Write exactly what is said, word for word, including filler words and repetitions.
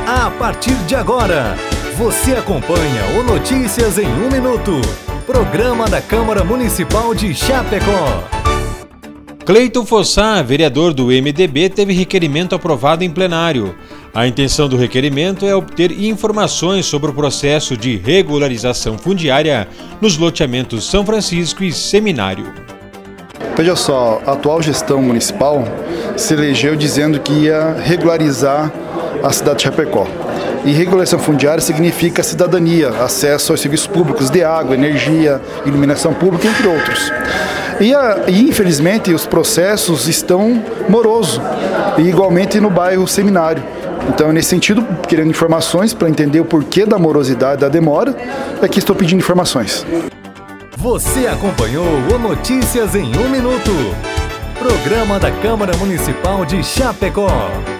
A partir de agora, você acompanha o Notícias em um Minuto, programa da Câmara Municipal de Chapecó. Cleiton Fossá, vereador do M D B, teve requerimento aprovado em plenário. A intenção do requerimento é obter informações sobre o processo de regularização fundiária nos loteamentos São Francisco e Seminário. Veja só, a atual gestão municipal se elegeu dizendo que ia regularizar a cidade de Chapecó. E regularização fundiária significa cidadania, acesso aos serviços públicos de água, energia, iluminação pública, entre outros. E, a, e infelizmente os processos estão morosos, e igualmente no bairro Seminário. Então, nesse sentido, querendo informações para entender o porquê da morosidade da demora, é que estou pedindo informações. Você acompanhou o Notícias em um Minuto, programa da Câmara Municipal de Chapecó.